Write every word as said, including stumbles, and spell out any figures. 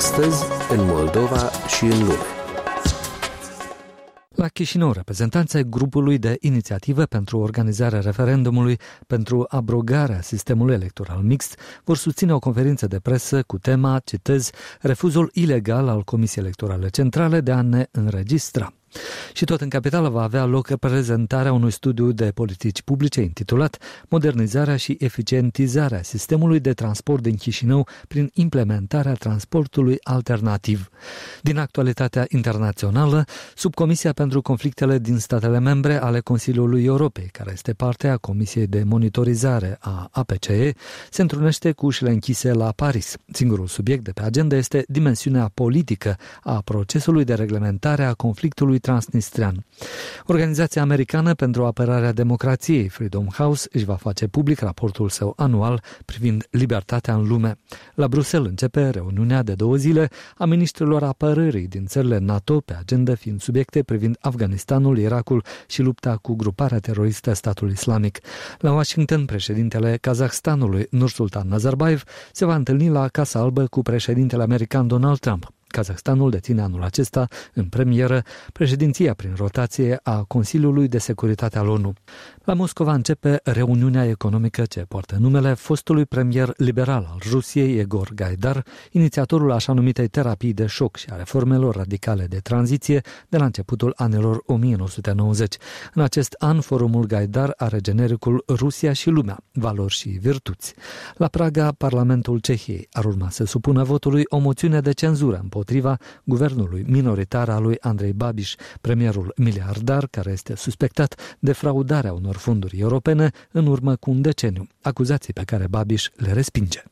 Astăzi, în Moldova și în lume. La Chișinău, reprezentanții ai grupului de inițiative pentru organizarea referendumului pentru abrogarea sistemului electoral mixt vor susține o conferință de presă cu tema, citez, refuzul ilegal al Comisiei Electorale Centrale de a ne înregistra. Și tot în capitală va avea loc prezentarea unui studiu de politici publice intitulat Modernizarea și eficientizarea sistemului de transport din Chișinău prin implementarea transportului alternativ. Din actualitatea internațională, Subcomisia pentru conflictele din statele membre ale Consiliului Europei, care este parte a Comisiei de monitorizare a A P C E, se întrunește cu ușile închise la Paris. Singurul subiect de pe agenda este dimensiunea politică a procesului de reglementare a conflictului transnistrian. Organizația americană pentru apărarea democrației, Freedom House, își va face public raportul său anual privind libertatea în lume. La Bruxelles începe reuniunea de două zile a ministrilor apărării din țările NATO, pe agenda fiind subiecte privind Afganistanul, Irakul și lupta cu gruparea teroristă Statul Islamic. La Washington, președintele Kazahstanului, Nursultan Nazarbayev, se va întâlni la Casa Albă cu președintele american Donald Trump. Kazahstanul deține anul acesta, în premieră, președinția prin rotație a Consiliului de Securitate al O N U. La Moscova începe reuniunea economică ce poartă numele fostului premier liberal al Rusiei, Egor Gaidar, inițiatorul așa numitei terapii de șoc și a reformelor radicale de tranziție de la începutul anilor o mie nouă sute nouăzeci. În acest an, forumul Gaidar are genericul Rusia și lumea, valori și virtuți. La Praga, Parlamentul Cehiei ar urma să supună votului o moțiune de cenzură împotriva guvernului minoritar al lui Andrei Babiš, premierul miliardar care este suspectat de fraudarea unor fonduri europene în urmă cu un deceniu, acuzații pe care Babiš le respinge.